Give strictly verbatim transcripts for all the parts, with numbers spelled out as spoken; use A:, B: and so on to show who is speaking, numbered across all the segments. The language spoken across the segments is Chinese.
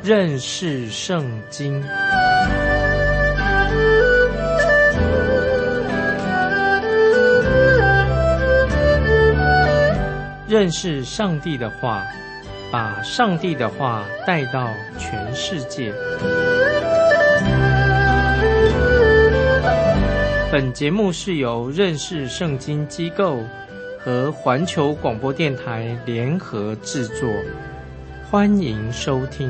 A: 认识圣经。认识上帝的话，把上帝的话带到全世界。本节目是由认识圣经机构和环球广播电台联合制作，欢迎收听。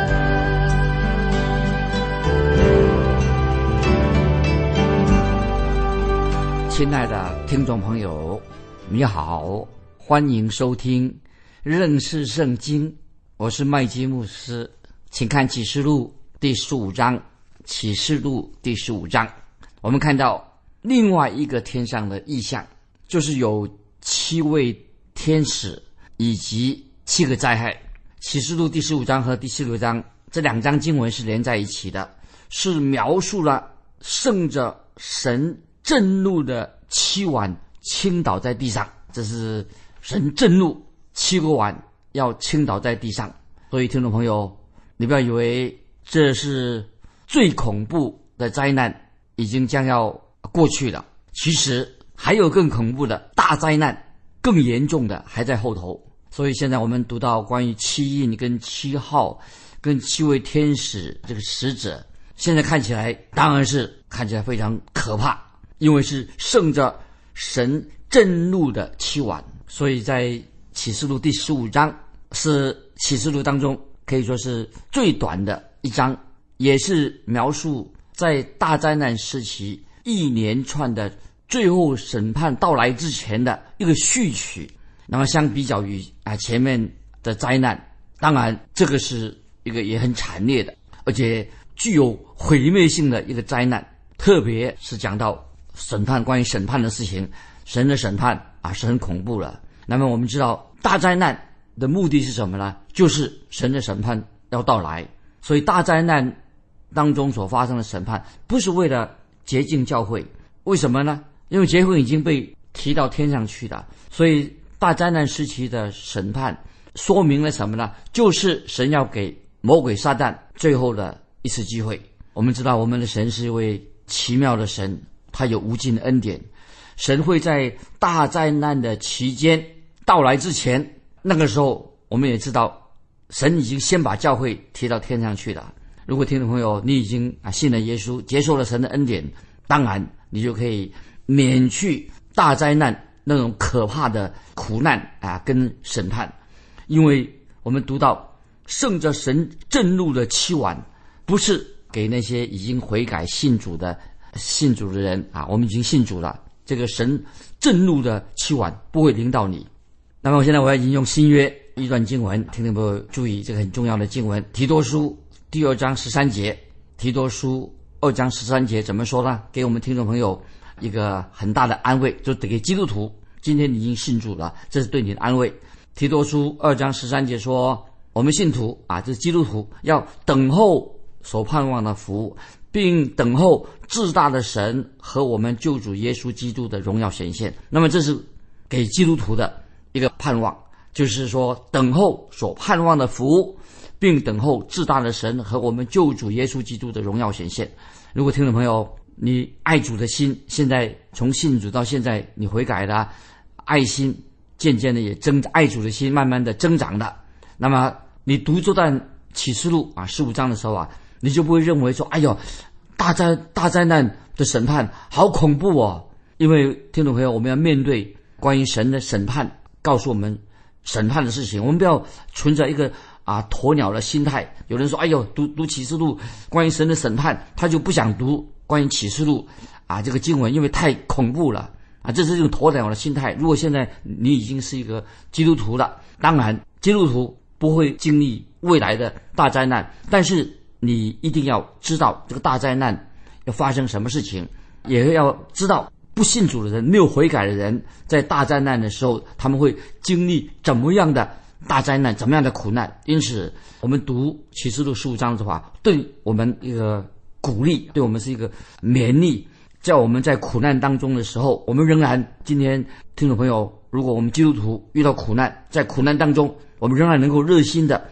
B: 亲爱的听众朋友，你好，欢迎收听认识圣经，我是麦基牧师。请看启示录第十五章，启示录第十五章，我们看到另外一个天上的异象，就是有七位天使以及七个灾害。启示录第十五章和第十六章这两章经文是连在一起的，是描述了圣着神震怒的七碗倾倒在地上，这是神震怒七个碗要倾倒在地上。所以听众朋友，你不要以为这是最恐怖的灾难已经将要过去了，其实还有更恐怖的大灾难，更严重的还在后头。所以现在我们读到关于七印跟七号跟七位天使这个使者，现在看起来当然是看起来非常可怕，因为是圣着神震怒的七碗。所以在启示录第十五章是启示录当中可以说是最短的一章，也是描述在大灾难时期一连串的最后审判到来之前的一个序曲。那么相比较于啊前面的灾难，当然这个是一个也很惨烈的，而且具有毁灭性的一个灾难，特别是讲到审判，关于审判的事情，神的审判啊是很恐怖了。那么我们知道大灾难的目的是什么呢？就是神的审判要到来。所以大灾难当中所发生的审判不是为了洁净教会，为什么呢？因为教会已经被提到天上去了。所以大灾难时期的审判说明了什么呢？就是神要给魔鬼撒旦最后的一次机会。我们知道我们的神是一位奇妙的神，他有无尽的恩典。神会在大灾难的期间到来之前，那个时候我们也知道神已经先把教会提到天上去了。如果听众朋友你已经啊信了耶稣，接受了神的恩典，当然你就可以免去大灾难那种可怕的苦难啊跟审判。因为我们读到圣着神震怒的七碗，不是给那些已经悔改信主的信主的人啊，我们已经信主了，这个神震怒的七碗不会临到你。那么我现在我要引用新约一段经文，听众朋友注意，这个很重要的经文，提多书第二章十三节。提多书二章十三节怎么说呢？给我们听众朋友一个很大的安慰，就是给基督徒，今天你已经信主了，这是对你的安慰。提多书二章十三节说，我们信徒啊，这是基督徒，要等候所盼望的福，并等候至大的神和我们救主耶稣基督的荣耀显现。那么这是给基督徒的一个盼望，就是说等候所盼望的福，并等候至大的神和我们救主耶稣基督的荣耀显现。如果听众朋友你爱主的心，现在从信主到现在你悔改了，爱心渐渐的也增，爱主的心慢慢的增长了，那么你读这段启示录啊十五章的时候啊，你就不会认为说，哎呦，大灾大灾难的审判好恐怖哦。因为听众朋友，我们要面对关于神的审判，告诉我们审判的事情，我们不要存着一个啊鸵鸟的心态。有人说，哎呦，读读启示录关于神的审判，他就不想读关于启示录啊这个经文，因为太恐怖了啊，这是一种鸵鸟的心态。如果现在你已经是一个基督徒了，当然基督徒不会经历未来的大灾难，但是你一定要知道这个大灾难要发生什么事情，也要知道不信主的人，没有悔改的人，在大灾难的时候他们会经历怎么样的大灾难，怎么样的苦难。因此我们读启示录十五章的话，对我们一个鼓励，对我们是一个勉励，在我们在苦难当中的时候，我们仍然，今天听众朋友，如果我们基督徒遇到苦难，在苦难当中我们仍然能够热心的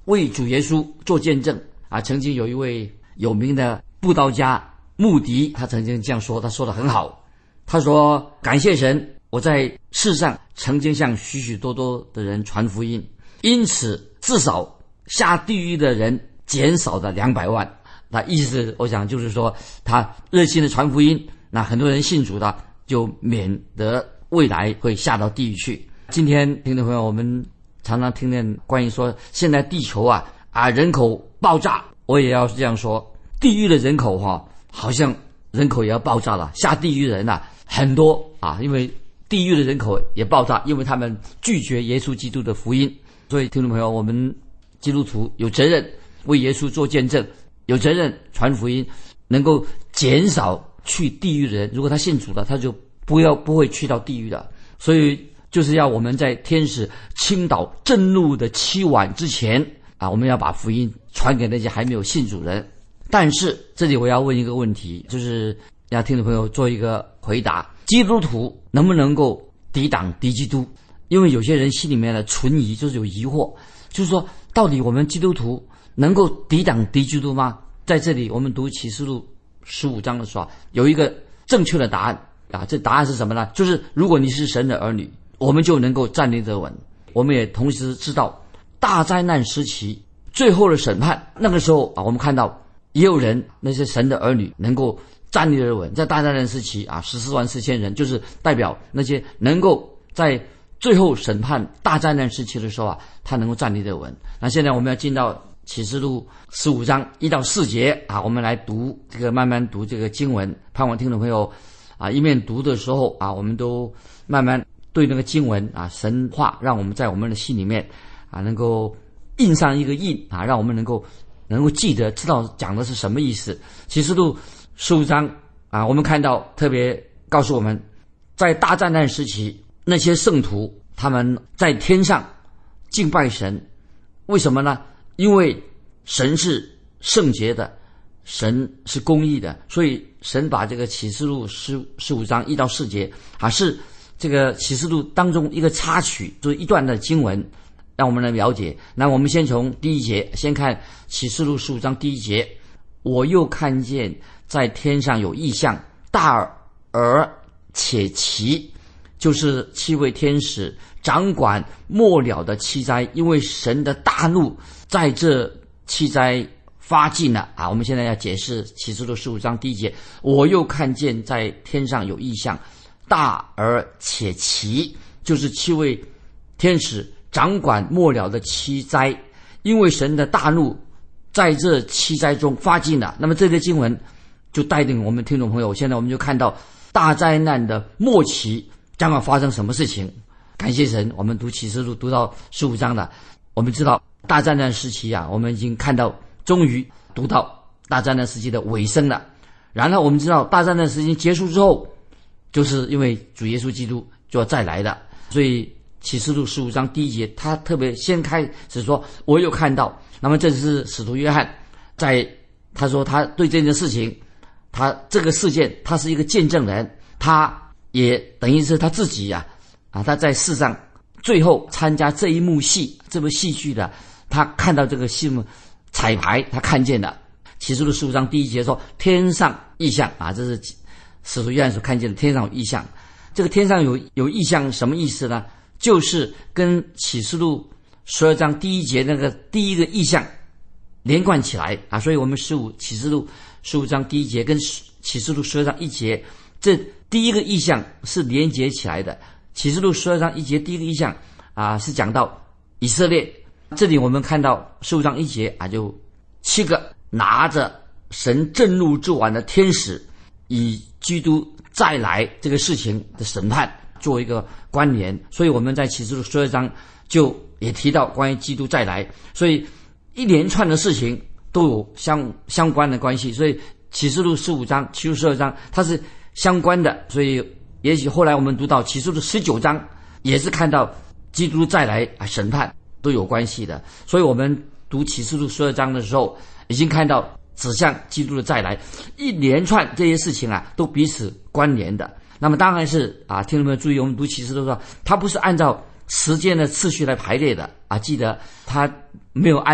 B: 为主耶稣做见证啊。曾经有一位有名的布道家穆迪，他曾经这样说，他说得很好。他说：感谢神，我在世上曾经向许许多多的人传福音，因此至少下地狱的人减少了两百万。那意思我想就是说，他热心的传福音，那很多人信主的，就免得未来会下到地狱去。今天听众朋友，我们常常听见关于说现在地球啊啊人口爆炸，我也要这样说，地狱的人口哈、啊，好像人口也要爆炸了，下地狱人啊很多啊，因为地狱的人口也爆炸，因为他们拒绝耶稣基督的福音。所以听众朋友，我们基督徒有责任为耶稣做见证，有责任传福音，能够减少去地狱的人。如果他信主了，他就不要不会去到地狱的。所以就是要我们在天使倾倒震怒的七晚之前啊，我们要把福音传给那些还没有信主人。但是这里我要问一个问题，就是要听众朋友做一个回答：基督徒能不能够抵挡敌基督？因为有些人心里面的存疑，就是有疑惑，就是说到底我们基督徒能够抵挡敌基督吗？在这里我们读启示录十五章的时候，有一个正确的答案啊。这答案是什么呢？就是如果你是神的儿女，我们就能够站立得稳。我们也同时知道大灾难时期最后的审判，那个时候啊，我们看到也有人，那些神的儿女能够站立得稳。在大灾难时期啊，十四万四千人，就是代表那些能够在最后审判大灾难时期的时候啊，他能够站立得稳。那现在我们要进到启示录十五章一到四节啊，我们来读这个，慢慢读这个经文。盼望听众朋友啊，一面读的时候啊，我们都慢慢对那个经文啊，神话让我们在我们的心里面啊，能够印上一个印啊，让我们能够能够记得，知道讲的是什么意思。启示录十五章啊，我们看到特别告诉我们，在大灾难时期，那些圣徒他们在天上敬拜神，为什么呢？因为神是圣洁的，神是公义的，所以神把这个启示录十十五章一到四节啊，是这个启示录当中一个插曲，就是一段的经文，让我们来了解。那我们先从第一节，先看启示录十五章第一节。我又看见在天上有异象，大而且奇，就是七位天使掌管末了的七灾，因为神的大怒在这七灾发尽了啊。我们现在要解释启示录十五章第一节。我又看见在天上有异象，大而且奇，就是七位天使掌管末了的七灾，因为神的大怒在这七灾中发尽了。那么这个经文就带领我们听众朋友，现在我们就看到大灾难的末期将要发生什么事情。感谢神，我们读启示录读到十五章了，我们知道大灾难时期啊，我们已经看到终于读到大灾难时期的尾声了。然后我们知道大灾难时期结束之后，就是因为主耶稣基督就要再来了，所以启示录十五章第一节他特别先开始说我有看到。那么这是使徒约翰在他说他对这件事情，他这个事件他是一个见证人，他也等于是他自己呀 啊, 啊他在世上最后参加这一幕戏，这部戏剧的，他看到这个戏幕彩排，他看见了。启示录十五章第一节说天上异象啊，这是使徒约翰所看见的天上有异象。这个天上有有异象什么意思呢？就是跟启示录十二章第一节那个第一个异象连贯起来啊，所以我们十五启示录十五章第一节跟启示录十二章一节，这第一个异象是连结起来的。启示录十二章一节第一个异象啊，是讲到以色列。这里我们看到十五章一节啊，就七个拿着神震怒之碗的天使，以基督再来这个事情的审判做一个关联。所以我们在启示录十二章就也提到关于基督再来，所以一连串的事情都有相相关的关系。所以启示录十五章启示录十二章它是相关的，所以也许后来我们读到启示录十九章也是看到基督再来啊审判都有关系的。所以我们读启示录十二章的时候已经看到指向基督的再来，一连串这些事情啊都彼此关联的。那么当然是啊，听众们注意，我们读启示录的时候它不是按照时间的次序来排列的啊，记得它没有按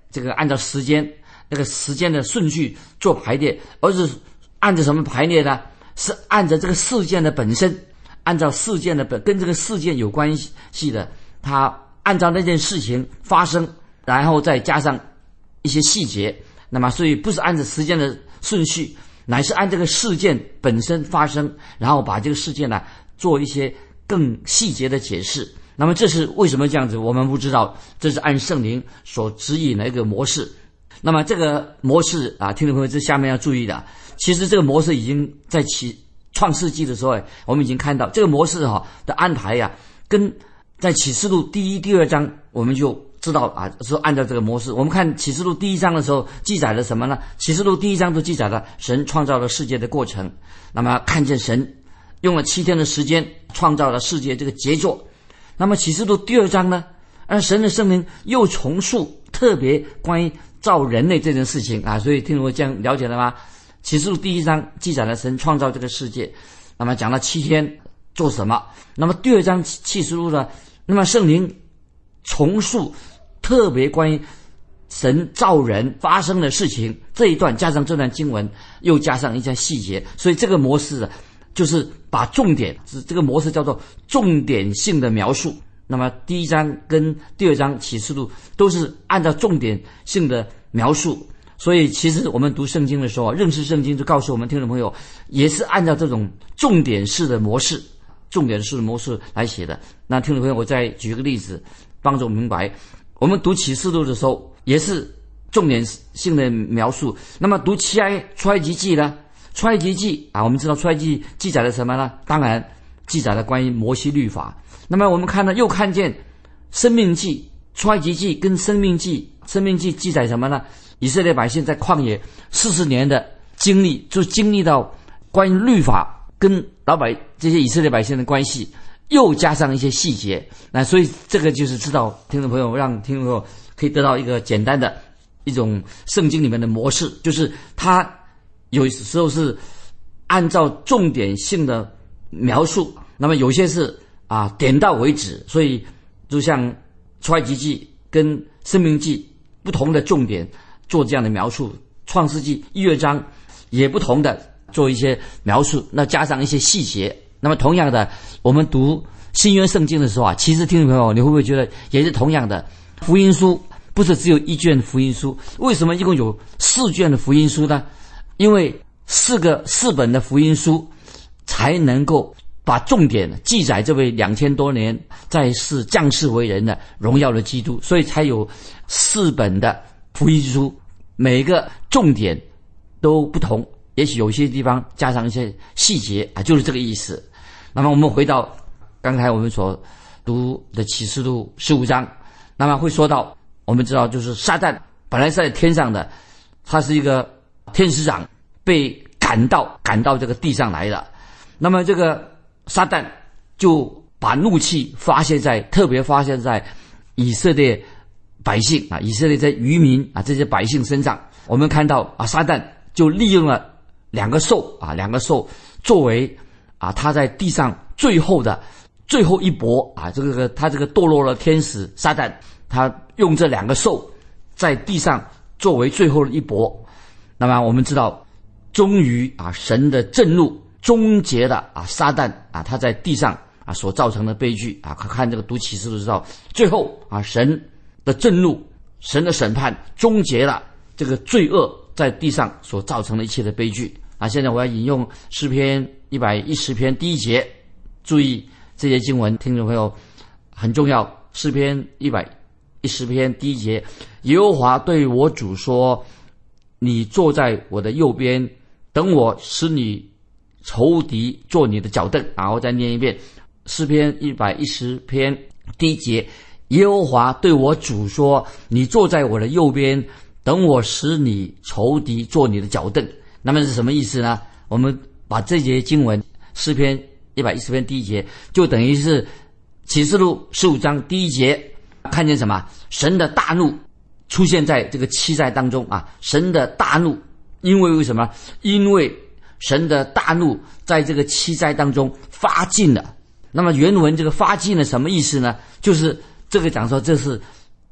B: 这个按照时间那个时间的顺序做排列，而是按照什么排列呢？是按照这个事件的本身，按照事件的本跟这个事件有关系的，它按照那件事情发生，然后再加上一些细节。那么所以不是按照时间的顺序，乃是按这个事件本身发生，然后把这个事件呢做一些更细节的解释。那么这是为什么这样子，我们不知道，这是按圣灵所指引的一个模式。那么这个模式啊，听众朋友，这下面要注意的，其实这个模式已经在启创世纪的时候，我们已经看到这个模式哈、啊、的安排呀、啊，跟在启示录第一、第二章我们就知道啊，是按照这个模式。我们看启示录第一章的时候记载了什么呢？启示录第一章都记载了神创造了世界的过程。那么看见神用了七天的时间创造了世界这个杰作。那么启示录第二章呢，而神的圣灵又重述特别关于造人类这件事情啊，所以听我这样了解了吗？启示录第一章记载了神创造这个世界，那么讲了七天做什么？那么第二章启示录呢，那么圣灵重述特别关于神造人发生的事情，这一段加上这段经文，又加上一些细节，所以这个模式就是把重点，这个模式叫做重点性的描述。那么第一章跟第二章启示录都是按照重点性的描述，所以其实我们读圣经的时候，认识圣经就告诉我们听众朋友，也是按照这种重点式的模式重点式的模式来写的。那听众朋友，我再举个例子帮助我明白，我们读启示录的时候也是重点性的描述。那么读出埃出埃及记呢，出埃及记啊，我们知道出埃及记载了什么呢？当然记载了关于摩西律法。那么我们看到又看见生命记、出埃及记跟生命记，生命记记载什么呢？以色列百姓在旷野四十年的经历，就经历到关于律法跟老百这些以色列百姓的关系，又加上一些细节。那所以这个就是知道听众朋友，让听众朋友可以得到一个简单的一种圣经里面的模式，就是它有时候是按照重点性的描述，那么有些是啊点到为止，所以就像出埃及记跟申命记不同的重点做这样的描述，创世纪一二章也不同的做一些描述，那加上一些细节。那么同样的，我们读新约圣经的时候啊，其实听众朋友，你会不会觉得也是同样的？福音书不是只有一卷福音书，为什么一共有四卷的福音书呢？因为四个四本的福音书才能够把重点记载这位两千多年在世降世为人的荣耀的基督，所以才有四本的福音书，每个重点都不同，也许有些地方加上一些细节啊，就是这个意思。那么我们回到刚才我们所读的启示录十五章，那么会说到，我们知道就是撒旦本来是在天上的，他是一个天使长，被赶到赶到这个地上来的。那么这个撒旦就把怒气发泄在特别发泄在以色列百姓啊，以色列这渔民啊，这些百姓身上。我们看到啊，撒旦就利用了两个兽啊，两个兽作为啊他在地上最后的最后一搏啊，这个他这个堕落了天使撒旦，他用这两个兽在地上作为最后的一搏。那么我们知道，终于啊神的震怒终结了啊撒旦啊他在地上啊所造成的悲剧啊，看这个读启示录知道，最后啊神的震怒，神的审判终结了这个罪恶在地上所造成的一切的悲剧啊。现在我要引用诗篇一百一十篇第一节，注意这些经文，听众朋友很重要。诗篇一百一十篇第一节，耶和华对我主说，你坐在我的右边，等我使你仇敌做你的脚凳。然后再念一遍诗篇一百一十篇第一节，耶和华对我主说，你坐在我的右边，等我使你仇敌做你的脚凳。那么是什么意思呢？我们把这节经文诗篇一百一十篇第一节，就等于是启示录十五章第一节，看见什么？神的大怒出现在这个七灾当中啊！神的大怒，因为为什么？因为神的大怒在这个七灾当中发尽了。那么原文这个发尽了什么意思呢？就是这个讲说这是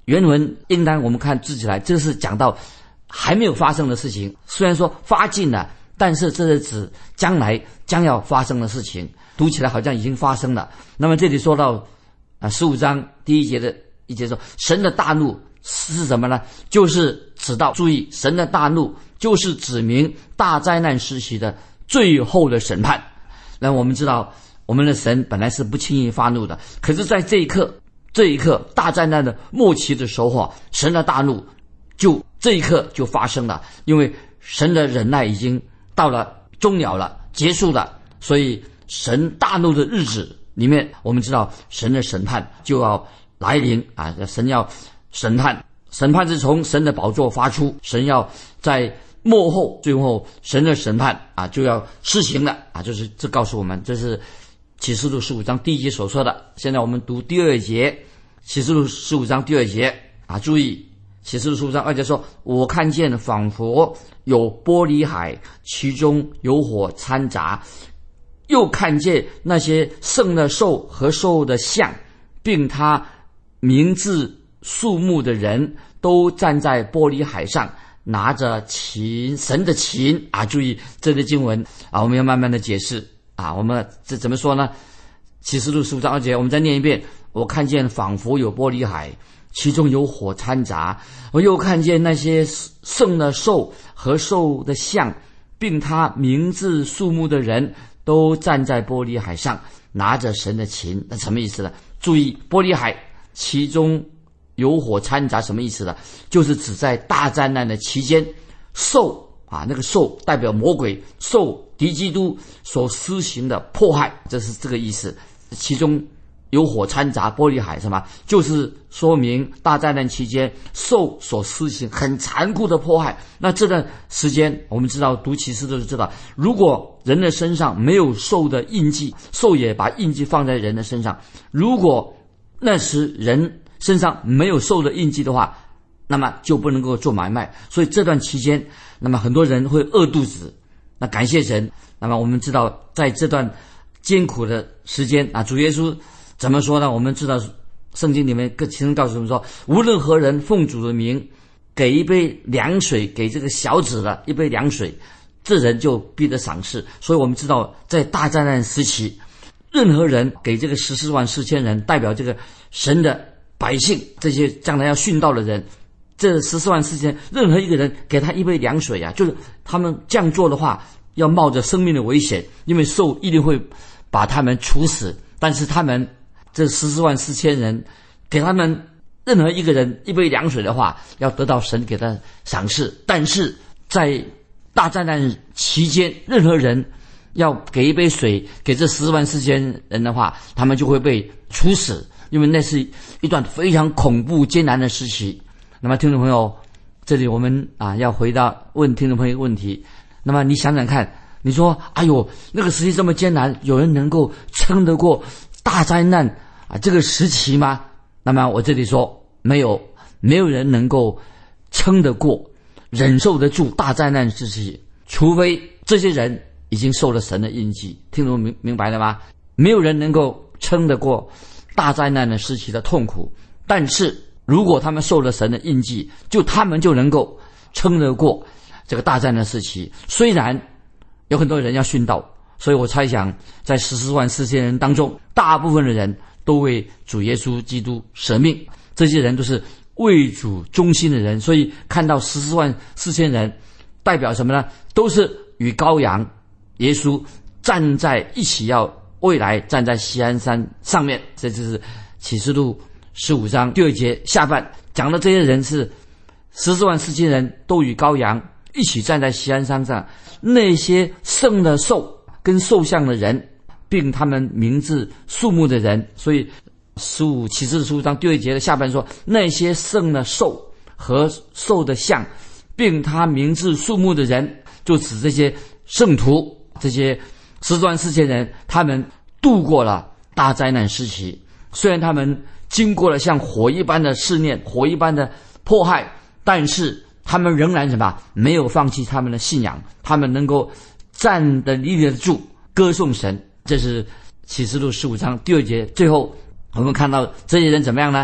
B: 原文应当我们看字起来，这是讲到还没有发生的事情，虽然说发尽了，但是这是指将来将要发生的事情，读起来好像已经发生了。那么这里说到啊，十五章第一节的一节说，神的大怒是什么呢？就是指到，注意，神的大怒就是指明大灾难时期的最后的审判。那我们知道，我们的神本来是不轻易发怒的，可是在这一刻，这一刻大灾难的末期的时候，神的大怒就这一刻就发生了，因为神的忍耐已经到了终了了，结束了，所以神大怒的日子里面，我们知道神的审判就要来临啊！神要审判，审判是从神的宝座发出，神要在末后最后神的审判啊就要施行了啊！就是这告诉我们，这是启示录十五章第一节所说的。现在我们读第二节，启示录十五章第二节啊，注意启示录十五章二节说，我看见仿佛有玻璃海，其中有火掺杂，又看见那些圣的兽和兽的像，并他名字数目的人都站在玻璃海上，拿着琴，神的琴啊！注意这类经文啊，我们要慢慢的解释啊。我们这怎么说呢？启示录十五章二节，我们再念一遍。我看见仿佛有玻璃海，其中有火掺杂，我又看见那些圣的兽和兽的像，并他名字数目的人都站在玻璃海上，拿着神的琴。那什么意思呢？注意，玻璃海其中有火掺杂，什么意思呢？就是指在大灾难的期间，兽啊，那个兽代表魔鬼，受敌基督所施行的迫害，这是这个意思。其中有火掺杂，玻璃海什么？就是说明大灾难期间兽所施行很残酷的迫害。那这段时间，我们知道读启示都是知道，如果人的身上没有兽的印记，兽也把印记放在人的身上。如果那时人身上没有兽的印记的话，那么就不能够做买卖。所以这段期间，那么很多人会饿肚子。那感谢神，那么我们知道在这段艰苦的时间啊，主耶稣怎么说呢？我们知道圣经里面更清楚告诉我们说，无论何人奉主的名给一杯凉水给这个小子的一杯凉水，这人就必得赏赐。所以我们知道在大灾难时期，任何人给这个十四万四千人，代表这个神的百姓，这些将来要殉道的人，这十四万四千任何一个人给他一杯凉水啊，就是他们这样做的话，要冒着生命的危险，因为兽一定会把他们处死。但是他们这十四万四千人给他们任何一个人一杯凉水的话，要得到神给他赏赐。但是在大灾难期间，任何人要给一杯水给这十四万四千人的话，他们就会被处死，因为那是一段非常恐怖艰难的时期。那么听众朋友，这里我们啊要回到问听众朋友问题。那么你想想看，你说哎呦，那个时期这么艰难，有人能够撑得过大灾难啊这个时期吗？那么我这里说没有，没有人能够撑得过，忍受得住大灾难时期，除非这些人已经受了神的印记。听众明明白了吗？没有人能够撑得过大灾难的时期的痛苦，但是如果他们受了神的印记，就他们就能够撑得过这个大灾难时期。虽然有很多人要殉道，所以我猜想在十四万四千人当中，大部分的人都为主耶稣基督舍命，这些人都是为主忠心的人。所以看到十四万四千人代表什么呢？都是与羔羊耶稣站在一起，要未来站在锡安山上面。这就是启示录十五章第二节下半讲的，这些人是十四万四千人都与羔羊一起站在锡安山上，那些圣的兽跟兽像的人，并他们名字数目的人。所以十五启示十五章第二节的下半说，那些圣的兽和兽的像，并他名字数目的人，就指这些圣徒，这些十四万四千人，他们度过了大灾难时期。虽然他们经过了像火一般的试炼，火一般的迫害，但是他们仍然什么？没有放弃他们的信仰，他们能够站得立得住，歌颂神。这是启示录十五章第二节。最后我们看到这些人怎么样呢？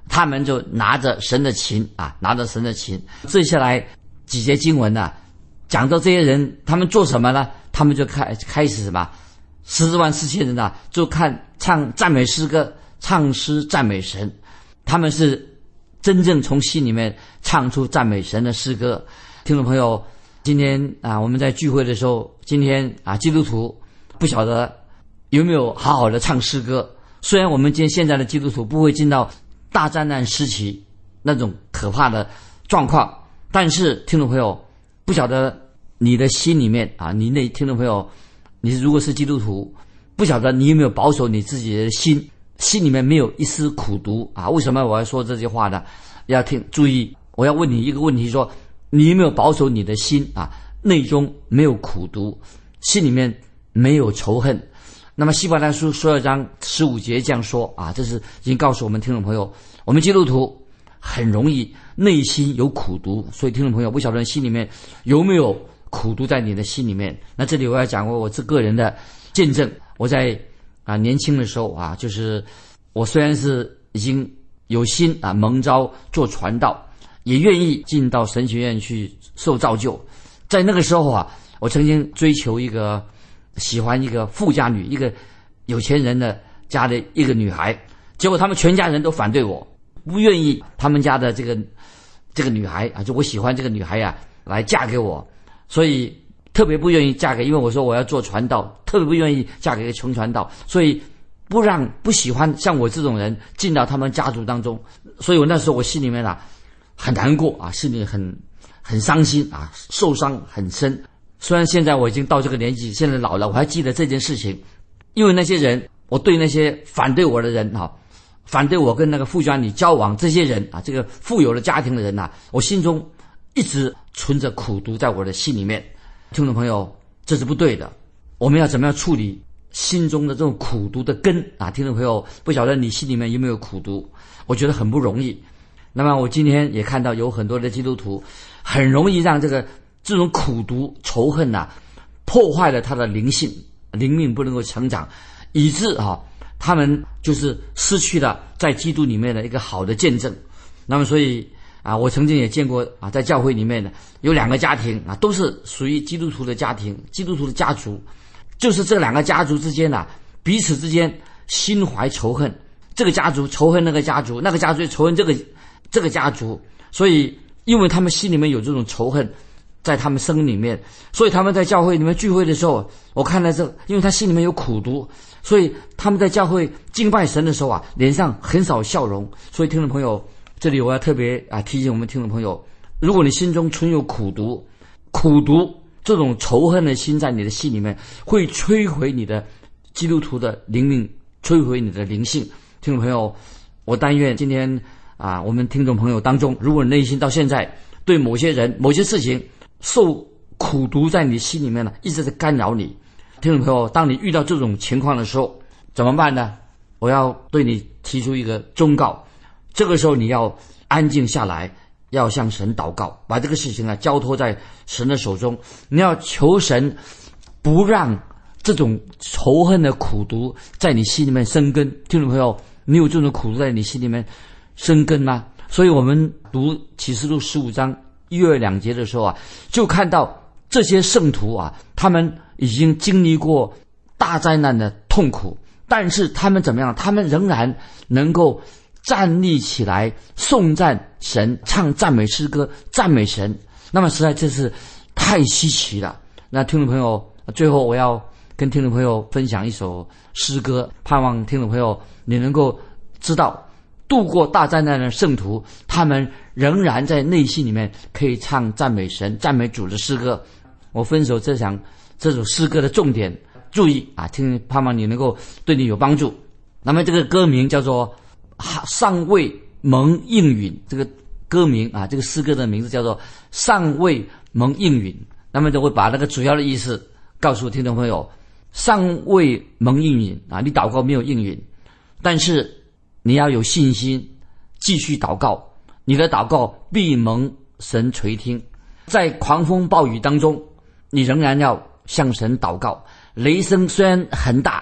B: 他们就拿着神的琴啊，拿着神的琴。接下来几节经文呢、啊，讲到这些人他们做什么呢？他们就开开始什么？十四万四千人啊，就看唱赞美诗歌，唱诗赞美神。他们是真正从心里面唱出赞美神的诗歌。听众朋友，今天啊，我们在聚会的时候，今天啊，基督徒不晓得有没有好好的唱诗歌。虽然我们今天现在的基督徒不会进到大灾难时期那种可怕的状况，但是听众朋友，不晓得你的心里面啊，你那听众朋友，你如果是基督徒，不晓得你有没有保守你自己的心，心里面没有一丝苦毒啊？为什么我要说这句话呢？要听注意，我要问你一个问题，说你有没有保守你的心啊？内中没有苦毒，心里面没有仇恨。那么希伯来书十二章十五节这样说啊，这是已经告诉我们听众朋友，我们基督徒很容易内心有苦毒，所以听众朋友，不晓得心里面有没有苦毒在你的心里面。那这里我要讲过我这个人的见证。我在啊年轻的时候啊，就是我虽然是已经有心啊蒙召做传道，也愿意进到神学院去受造就，在那个时候啊，我曾经追求一个喜欢一个富家女，一个有钱人的家的一个女孩，结果他们全家人都反对我，不愿意他们家的这个这个女孩啊，就我喜欢这个女孩啊来嫁给我，所以特别不愿意嫁给，因为我说我要做传道，特别不愿意嫁给一个穷传道，所以不让不喜欢像我这种人进到他们家族当中。所以我那时候我心里面啊很难过啊，心里很很伤心啊，受伤很深。虽然现在我已经到这个年纪，现在老了，我还记得这件事情，因为那些人，我对那些反对我的人啊，反对我跟那个富家女交往这些人啊，这个富有的家庭的人啊，我心中一直存着苦毒在我的心里面。听众朋友，这是不对的，我们要怎么样处理心中的这种苦毒的根啊？听众朋友，不晓得你心里面有没有苦毒？我觉得很不容易。那么我今天也看到有很多的基督徒很容易让这个这种苦毒仇恨啊破坏了他的灵性，灵命不能够成长，以致啊他们就是失去了在基督里面的一个好的见证。那么所以啊我曾经也见过啊在教会里面的有两个家庭啊，都是属于基督徒的家庭，基督徒的家族，就是这两个家族之间啊彼此之间心怀仇恨，这个家族仇恨那个家族，那个家族仇恨这个这个家族，所以因为他们心里面有这种仇恨在他们生命里面，所以他们在教会里面聚会的时候，我看到这，因为他心里面有苦毒，所以他们在教会敬拜神的时候啊，脸上很少笑容。所以听众朋友，这里我要特别啊提醒我们听众朋友，如果你心中存有苦毒，苦毒这种仇恨的心在你的心里面，会摧毁你的基督徒的灵命，摧毁你的灵性。听众朋友，我但愿今天啊，我们听众朋友当中，如果你内心到现在对某些人、某些事情受苦毒在你心里面呢，一直在干扰你。听众朋友，当你遇到这种情况的时候，怎么办呢？我要对你提出一个忠告，这个时候你要安静下来，要向神祷告，把这个事情啊交托在神的手中。你要求神不让这种仇恨的苦毒在你心里面生根。听众朋友，你有这种苦毒在你心里面生根吗？所以我们读启示录十五章一二两节的时候啊，就看到这些圣徒啊，他们已经经历过大灾难的痛苦，但是他们怎么样？他们仍然能够站立起来颂赞神，唱赞美诗歌，赞美神。那么实在这是太稀奇了。那听众朋友，最后我要跟听众朋友分享一首诗歌，盼望听众朋友你能够知道，度过大灾难的圣徒，他们仍然在内心里面可以唱赞美神、赞美主的诗歌。我分手这场这首诗歌的重点，注意啊，听，盼望你能够对你有帮助。那么这个歌名叫做尚未蒙应允，这个歌名啊，这个诗歌的名字叫做尚未蒙应允。那么就会把那个主要的意思告诉听众朋友，尚未蒙应允啊，你祷告没有应允，但是你要有信心继续祷告，你的祷告必蒙神垂听。在狂风暴雨当中，你仍然要向神祷告，雷声虽然很大，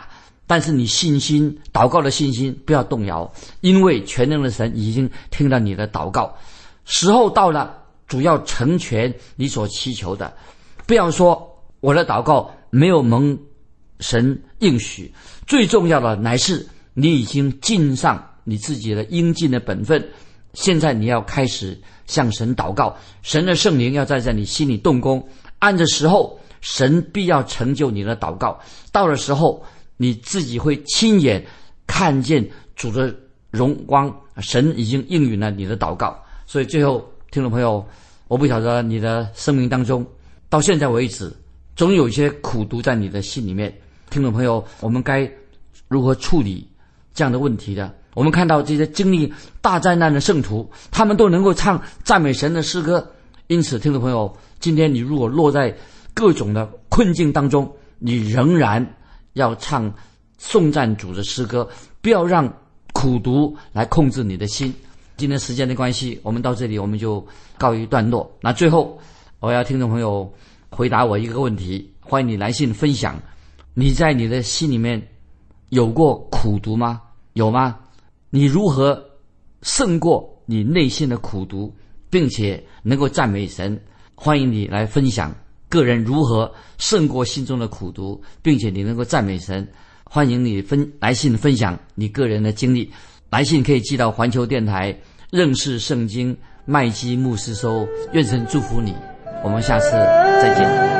B: 但是你信心祷告的信心不要动摇，因为全能的神已经听到你的祷告，时候到了，主要成全你所祈求的。不要说我的祷告没有蒙神应许，最重要的乃是你已经尽上你自己的应尽的本分。现在你要开始向神祷告，神的圣灵要在在你心里动工，按着时候神必要成就你的祷告。到了时候你自己会亲眼看见主的荣光，神已经应允了你的祷告。所以最后听众朋友，我不晓得你的生命当中到现在为止总有一些苦毒在你的心里面，听众朋友，我们该如何处理这样的问题的？我们看到这些经历大灾难的圣徒，他们都能够唱赞美神的诗歌。因此听众朋友，今天你如果落在各种的困境当中，你仍然要唱颂赞主的诗歌，不要让苦毒来控制你的心。今天时间的关系，我们到这里我们就告一段落。那最后我要听众朋友回答我一个问题，欢迎你来信分享，你在你的心里面有过苦毒吗？有吗？你如何胜过你内心的苦毒，并且能够赞美神？欢迎你来分享个人如何胜过心中的苦毒，并且你能够赞美神。欢迎你分来信分享你个人的经历，来信可以寄到环球电台认识圣经麦基牧师收。愿神祝福你，我们下次再见。